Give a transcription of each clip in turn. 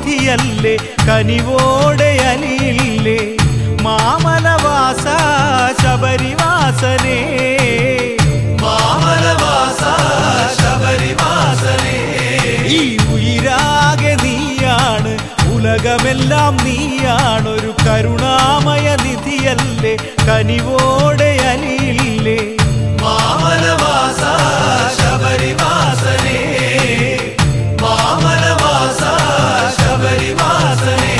നിധിയല്ലേ കനിവോടെ അലിയില്ലേ മാമലവാസ ശബരിവാസനേ മാമലവാസ ശബരിവാസനേ ഈ ഉയിരാകെ നീയാണ് ഉലകമെല്ലാം നീയാണൊരു കരുണാമയ നിധിയല്ലേ കനിവോടെ അലിയില്ലേ മാമലവാസ ശബരിവാസനേ മാമലവാസ ശബരിവാസനേ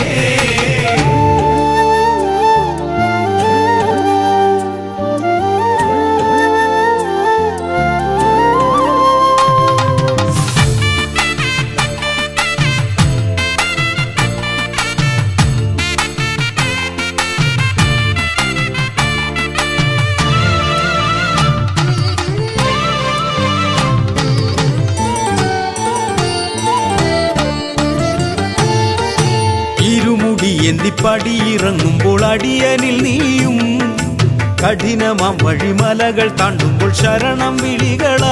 പടിയിറങ്ങുമ്പോൾ അടിയനിൽ നീയും കഠിനമാം വഴിമലകൾ താണ്ടുമ്പോൾ ശരണം വിളികളാ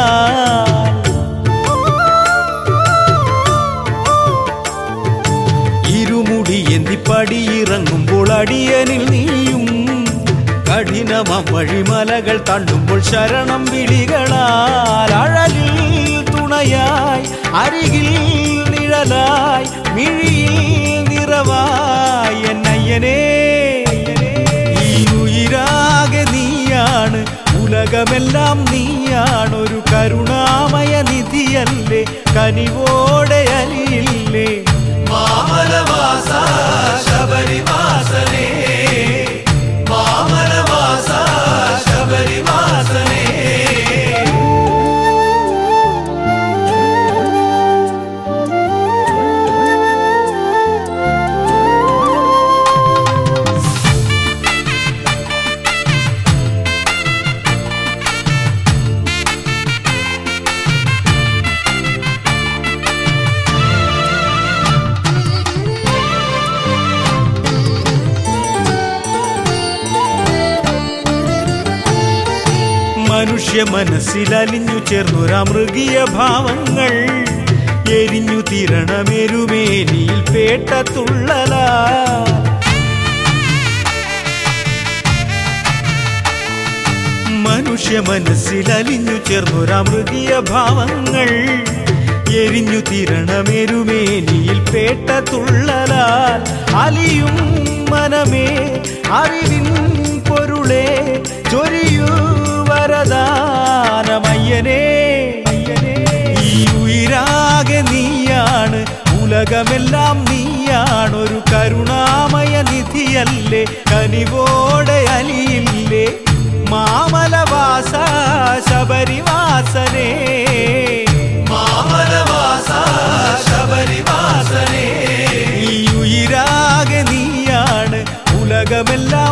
ഇരുമുടി എന്തി പടിയിറങ്ങുമ്പോൾ അടിയനിൽ നീയും കഠിനമാം വഴിമലകൾ താണ്ടുമ്പോൾ ശരണം വിളികളാൽ അഴലിൽ തുണയായി അരികിൽ നിഴലായി മിഴിയിൽ നിറവായി എന്നയ്യനേ ഈ ഉയിരാകെ നീയാണ് ഉലകമെല്ലാം നീയാണൊരു കരുണാമയ നിധിയല്ലേ കനിവോടെ അലിയില്ലേ മാമലവാസ ശബരിവാസനേ മാമലവാസ ശബരിവാസനേ മനുഷ്യ മനസ്സിലലിഞ്ഞു ചേർന്നൊരാ മൃഗീയ ഭാവങ്ങൾ എരിഞ്ഞു തിരണമെരുമേനിയിൽ പേട്ട തുള്ളല മനുഷ്യ മനസ്സിലലിഞ്ഞു ചേർന്നൊരാ മൃഗീയ ഭാവങ്ങൾ എരിഞ്ഞു തിരണമെരുമേനിയിൽ പേട്ട തുള്ളലാൽ അലിയും മനമേ അറിവിൻ പൊരുളേ ചൊരിയൂ വരദാനമയ്യനേ ഈ ഉയിരാകെ നീയാണ് ഉലകമെല്ലാം നീയാണൊരു കരുണാമയ നിധിയല്ലേ കനിവോടെ അലിയില്ലേ മാമലവാസ ശബരിവാസനേ മാമലവാസ ശബരിവാസനേ ഈ ഉയിരാകെ നീയാണ് ഉലകമെല്ലാം